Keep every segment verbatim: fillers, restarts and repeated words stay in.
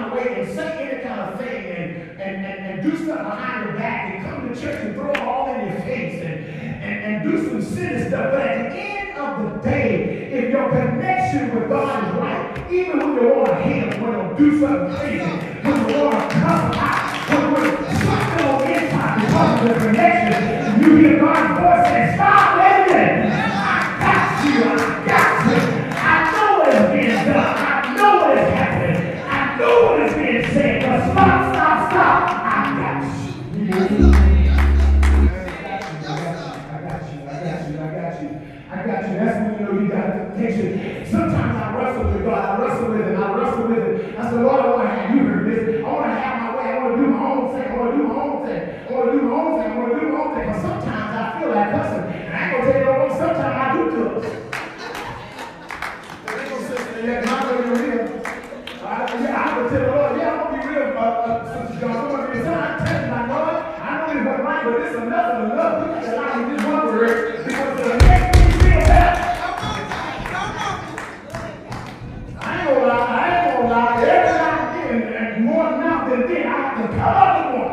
of way and say any kind of thing and, and, and, and do stuff behind your back and come to church and throw it all in your face and, and, and do some silly stuff. But at the end of the day, if your connection with God is right, even when you want to hate him, when you do something crazy, when you want to come out, when you something on the inside because of the connection, you hear God's voice say, stop, wait a minute. I got you, I got you. I know what is being done. I know what is happening. I know what is being said. But stop, stop, stop. I got you. I got you, I got you, I got you, I got you. I got you. That's when you know you got connection. Sometimes I wrestle with God. I wrestle with it. I wrestle with it. I said, Lord, I want to have you heard this. I want to have my way. I want to do my own thing. I want to do my own thing. I want to do my own thing. I want to do my own thing. But sometimes I feel like cussing. And I ain't going to tell you no more. Sometimes I do cuss. There ain't no sister in there. I'm going to be real. I, yeah, I'm going to tell the Lord, yeah, I'm going to be real, uh, uh, Sister John. I'm going to be real. I'm telling you, my Lord, I know this wasn't right, but this is enough of enough. We got to lie with this one word because the next thing you feel better. I ain't going to lie. I ain't going to lie. Every now and then, and more now than then, I have to cut up the one.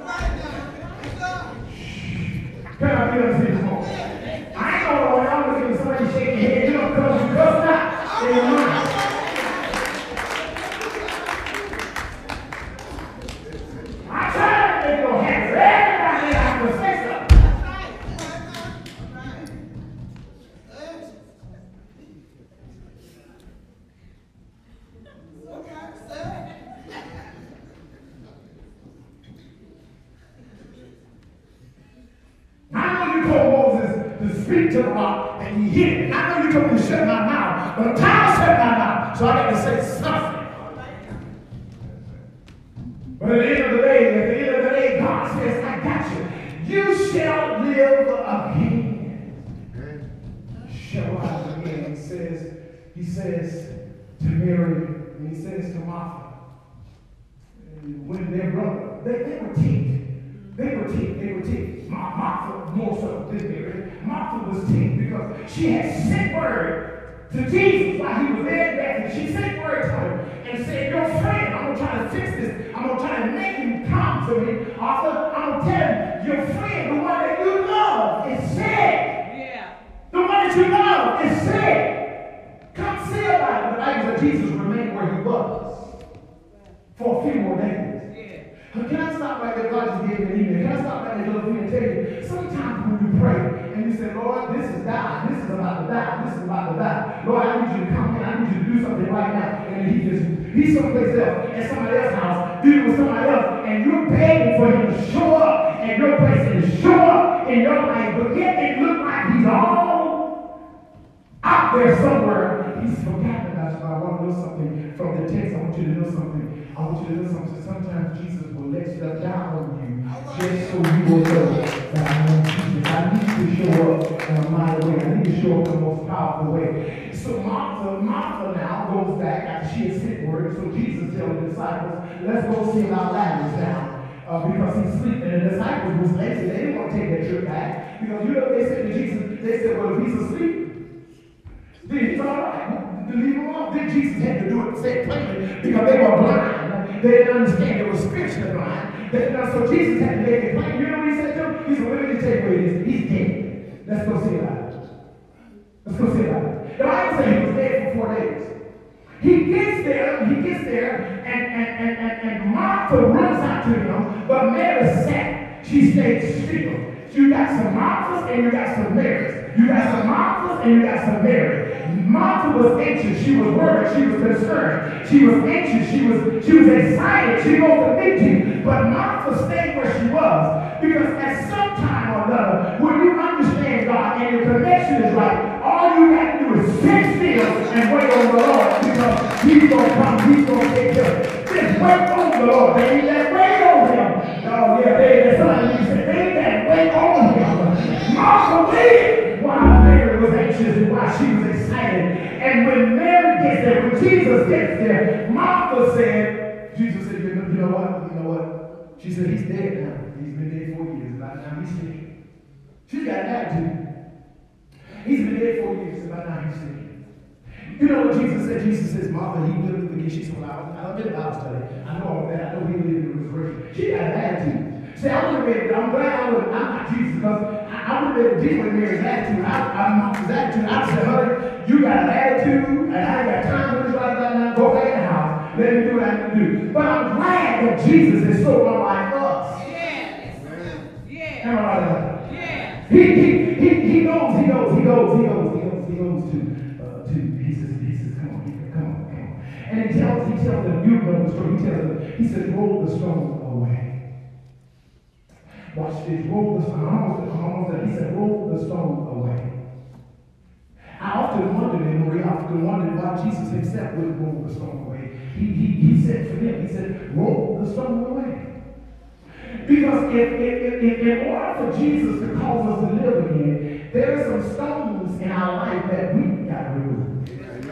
Can I be honest with you? I ain't going to lie. I'm looking at somebody shaking your head. You don't cuss, you cuss not. In your mind. I try to make your hands. Everybody has to say something. I know you told Moses to speak to the rock and he hit it. I know you told me to shut my mouth, but I'm tired of shutting my mouth, so I got to say something. But at the end of the day, at the end of the day, God says, I got you. You shall live again. Shall rise again. He says, he says to Mary, and he says to Martha, when their brother, they, they were ticked. They were ticked. They were ticked. Martha, more so than Mary, Martha was ticked because she had sent word to Jesus while he was there in Bethany. She sent word to him and said, your friend, I'm going to try to fix this. I'm going to try to make him come to me. Arthur, I'm going to tell him, your friend, the one that you love, is sick. Yeah. The one that you love is sick. Come see about it. The Bible said Jesus remained where he was for a few more days. Can I stop right there? God just gave me an email. Can I stop right there and tell you? Sometimes when you pray and you say, Lord, this is dying. This is about to die. This is about to die. Lord, I need you to come in. I need you to do something right now. And he just, he's someplace else at somebody else's house, dealing with somebody else, and you're begging for him to show up in your place and to show up in your life. But yet it looks like he's all out there somewhere. He's forgotten about you. I want to know something from the text. I want you to know something. I want you to know something. Sometimes Jesus will let stuff down on you just so you will know that I know Jesus. I need to show up in a mighty way. I need to show up in the most powerful way. So Martha, Martha now goes back after she had sent word. So Jesus tells the disciples, let's go see about Lazarus now. Uh, because he's sleeping. And the disciples was lazy. They didn't want to take that trip back. Because you know they said to Jesus, they said, well, if he's asleep, then he's all right. To leave him alone. Then Jesus had to do it, say it plainly, because they were blind. They didn't understand. They were spiritually blind. They, you know, so Jesus had to make it plain. You know what he said to them? He said, well, let me just tell you what it is. He's dead. Let's go see about it. Let's go see about it. The Bible says he was dead for four days. He gets there, he gets there, and, and, and, and, and Martha runs out to him, but Mary sat. She stayed still. You got some Marthas and you got some Marys. You got some Marthas and you got some Marys. Martha was anxious. She was worried. She was concerned. She was anxious. She was, she was excited. She wants to meet you. But Martha stayed where she was. Because at some time or another, when you understand God and your connection is right, all you got to do is sit still and wait on the Lord. Because he's going to come. He's going to take care of it. Just wait on the Lord. Baby. That wait on him. Oh, yeah, baby. That's something you said. Baby, that wait on him. Martha waited while Mary was anxious and while she was excited. And when Mary gets there, when Jesus gets there, Martha said, Jesus said, you know, you know what? You know what? She said, he's dead now. He's been dead four years. By now he's dead. She's got an attitude. He's been dead four years. By now he's dead. You know what Jesus said? Jesus says, Martha, he will forget. She said, well, I- I've been in Bible study. I know all that. I know he lived in the resurrection. She got an attitude. See, I would have been, I'm glad I would, I'm not Jesus, because I, I would have been dealing with Mary's attitude. I, I'm not his attitude. I said, honey, you got an attitude, and I ain't got time for this right now. Go back in the house. Let me do what I need to do. But I'm glad that Jesus is so unlike us. Yes. Yeah. Am I right? Yeah. He, he, he, he goes, he goes, he goes, he goes, he goes, he goes to, uh, to, he says, he says, come on, come on, come on. And he tells, he tells them, you know the story, he tells them, he says, roll the stone away. Watch this, roll the stone, almost, almost there. He said, roll the stone away. I often wondered, and Marie often wondered why Jesus himself would roll the stone away. He, he, he said for them, he said, roll the stone away. Because if, if, if, in order for Jesus to cause us to live again, there are some stones in our life that we got to remove.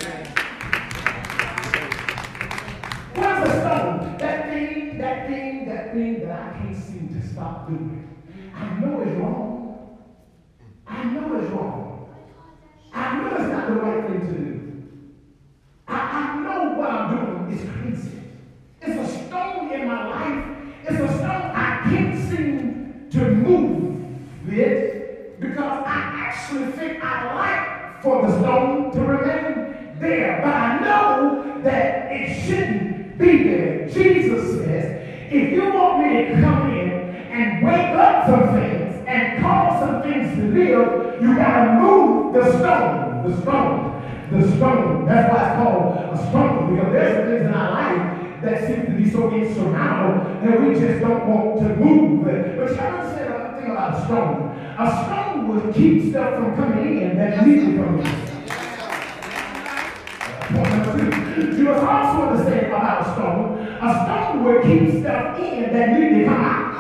What's a stone? That thing, that thing, that thing that I can't seem to stop doing. I know it's wrong. I know it's wrong. I know it's not the right thing to do. I, I know what I'm doing is crazy. It's a stone in my life. It's a stone I can't seem to move it because I actually think I like for the stone to remain there. But I know that it shouldn't be there. Jesus says, if you want me to come in and wake up some things and cause some things to live, you got to move the stone. The stone. The stone. That's why it's called a stone, because there's some things in our life that seem to be so insurmountable that we just don't want to move. But you ever said a thing about a stone? A stone would keep stuff from coming in that needs to come in. Point number two. You must also understand about a stone. A stone would keep stuff in that needs to come out.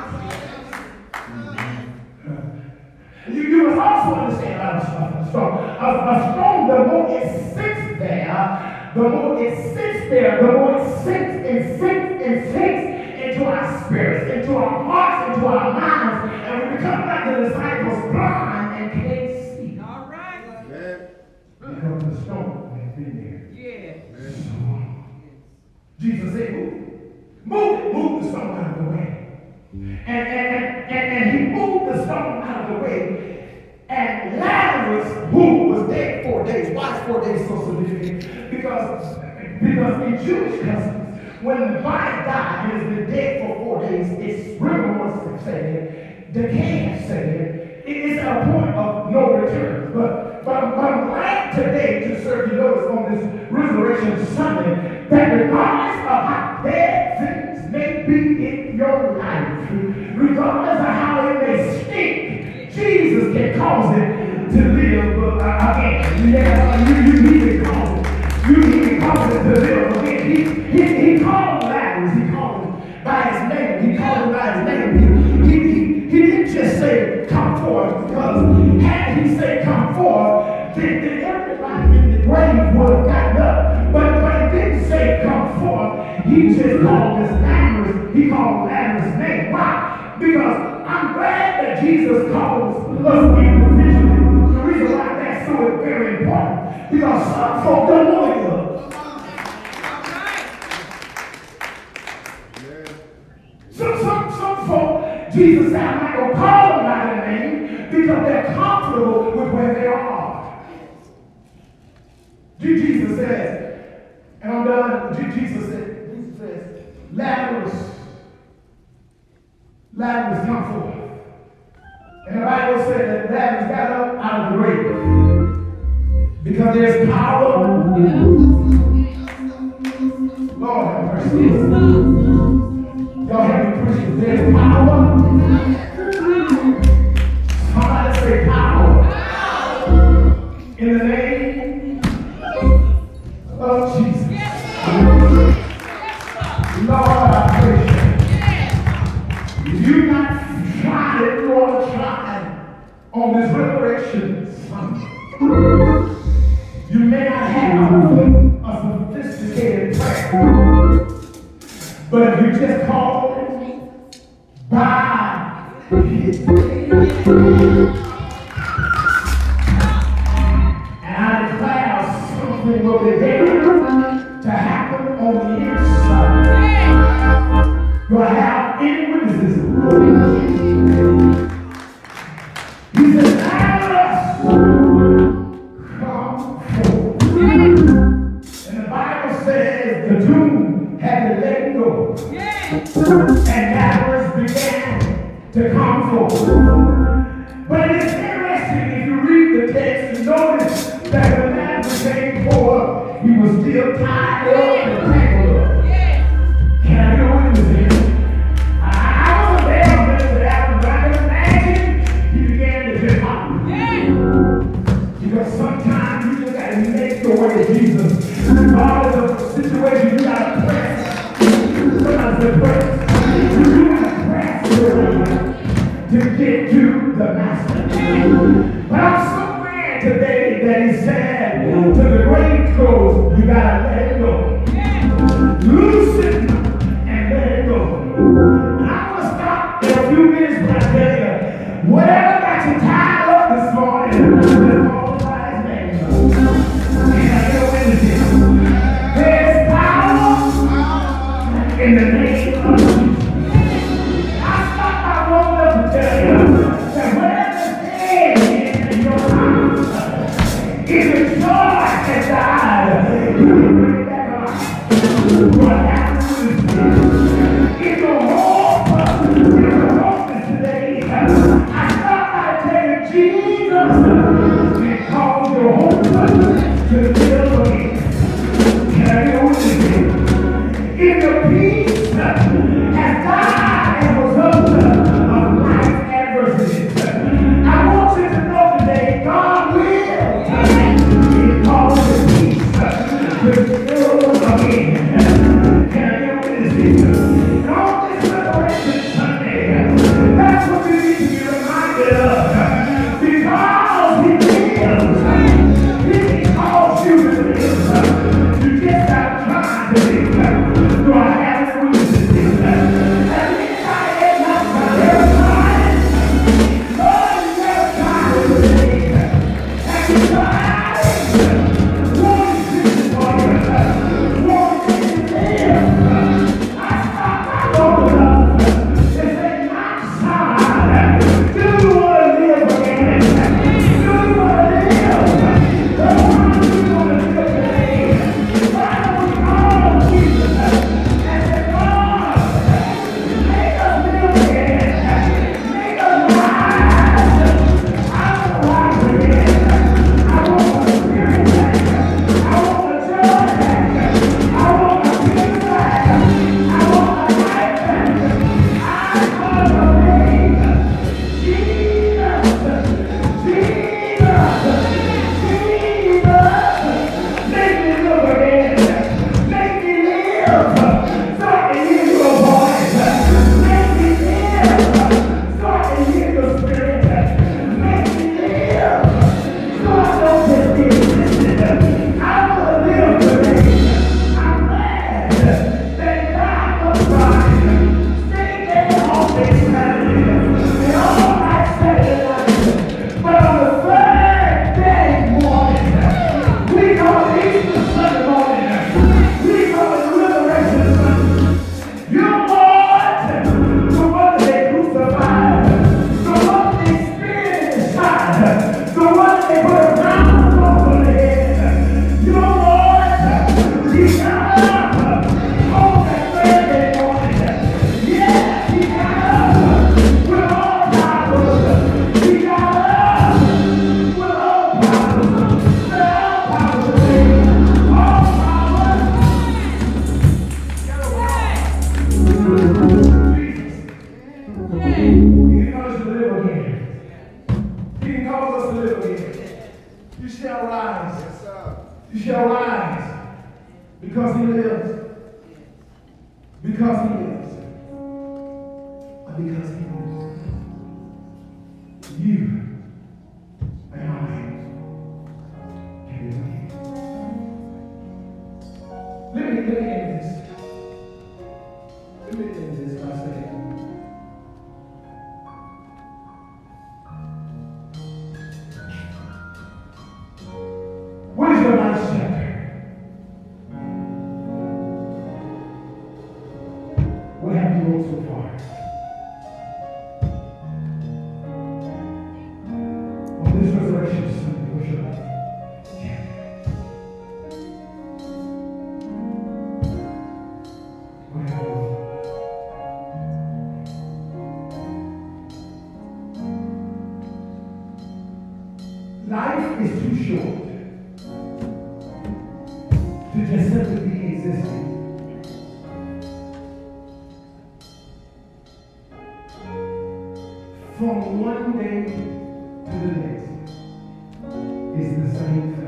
You, you must also understand about a stone. A, a stone, the more it sits there, the more it sits there, the more it sinks and sinks and sinks into our spirits, into our hearts, into our minds, and we become like the disciples, blind and can't see. All right. Because the stone has been there. Yeah. So long. Jesus said, move. Move it. Move the stone out of the way. And, and, and, and, and he moved the stone out of the way. And Lazarus, who was dead four days, why is four days so significant? Because, because in Jewish customs, when the body died and has been dead for four days, it's rigor mortis saying, decay has said, it is at a point of no return. But, but, but I'm glad today to serve you notice on this Resurrection Sunday that regardless of how bad things may be in your life, regardless of how it may stink, Jesus can cause it to live uh, again. Yeah, you, you need to cause it. You need to cause it to live again. He, he, he called Lazarus. He called him by his name. He called him by his name. He, he, he didn't just say, come forth, because had he said, come forth, then, then everybody in the grave would have gotten up. But, but he didn't say, come forth. He just called his Lazarus. He called Lazarus' name. Why? Because I'm glad that Jesus calls us individually. The reason why that's so very important, because some folk don't want to give up. Some, some, some folk, Jesus said, I'm not going to call them by their name because they're comfortable with where they are. Jesus says, and I'm done. Jesus said, Jesus says, Lazarus, Lazarus come forth. And the Bible said that Lazarus got up out of the grave. Because there's power. Lord have mercy. Y'all hear me preaching? There's power. Somebody say power. In the name of Jesus. Lord, I praise you. You not try it, you ought to try on this Resurrection Sunday. You may not have a sophisticated prayer, but if you just call it by his name, and I declare something will be rose. And Lazarus began to come forth. But it's interesting if you read the text and notice that when Lazarus came forth, he was still tied up and tangled up. Can I get a witness here? I wasn't there when Mister Adams, but I can imagine he began to just hop. Because sometimes you just got to make your way to Jesus. Regardless of the situation, you got to press. Sometimes the press. You got to press your way to get to the master. But I'm so glad today that he said to the grave clothes, you got to let it go. Loose it and let it go. And I'm going to stop in a few minutes, but I tell you, whatever got you tied up this morning, let's call it by his name. And I get a witness here. There's power in the name of Jesus. I stopped my road up to tell you that whatever's dead in your life, if it's joy that died, you can bring it back alive. What happens is, if your hope, if your hope is today, I stop by telling Jesus and cause your hope to live again. Can I get a witness here? If your peace has died and was under of life's adversities, I want you to know today, God will cause your peace to live again. Can I get a witness here? And on this Liberation Sunday, that's what we need to be reminded of. Because He lives, He can cause you to live. You just have time to live. Do I have a witness here? Has anybody ever got their time? Lord, you have time to live. Have you tried? What is this for you? What is this to live? I stop my Lord up and say, my son, do you want to live again? Do you want to live? The one who want to live today. Why don't we call Jesus and say, God, make us live again. Make us rise. I want to rise again. I want my spirit back. I want my joy back. I want my peace back. I want my life back. I call your name. Jesus. Jesus. Jesus. Make me live again. Make me live. So I can hear your voice. Make me live. So I can hear your spirit. Make me live. So I don't just be existed. I want to live today. I'm glad that God was right. Stay there all day Saturday and all night Saturday night. But on the third day morning, we call it Easter Sunday morning. We call it Liberation Sunday. You Lord, the one that they crucified, the one they speared in the side, the one that they put a crown on the head. You Lord, He got up on that Thursday morning. Yes, He got up with all power. He got up with all power. With all power today. All power. Jesus. He can cause us to live again. He can cause us to live again. You shall rise. You shall rise. Because He lives. Because He lives. Because He lives. You and I can live again. Let me, let me end this. Let me end this by saying, what is your life's chapter? What have you wrote so far? On this Resurrection Sunday, what's your life? What have you wrote? Life is too short to just simply be existing. From one day to the next is the same thing.